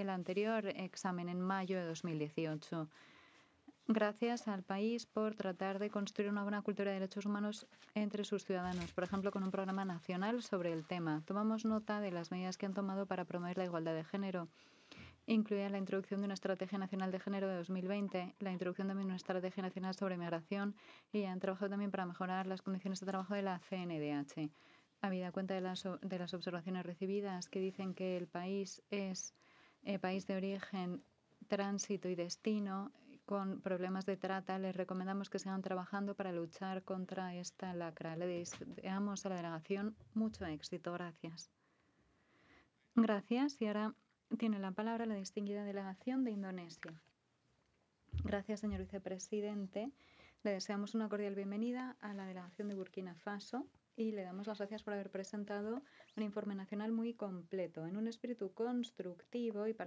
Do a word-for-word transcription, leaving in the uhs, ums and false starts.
el anterior examen en mayo de dos mil dieciocho. Gracias al país por tratar de construir una buena cultura de derechos humanos entre sus ciudadanos, por ejemplo, con un programa nacional sobre el tema. Tomamos nota de las medidas que han tomado para promover la igualdad de género, incluida la introducción de una estrategia nacional de género de dos mil veinte, la introducción también de una estrategia nacional sobre migración y han trabajado también para mejorar las condiciones de trabajo de la C N D H. Habida cuenta de las, de las observaciones recibidas que dicen que el país es eh, país de origen, tránsito y destino con problemas de trata, les recomendamos que sigan trabajando para luchar contra esta lacra. Le deseamos a la delegación mucho éxito. Gracias. Gracias. Y ahora tiene la palabra la distinguida delegación de Indonesia. Gracias, señor vicepresidente. Le deseamos una cordial bienvenida a la delegación de Burkina Faso y le damos las gracias por haber presentado un informe nacional muy completo, en un espíritu constructivo y para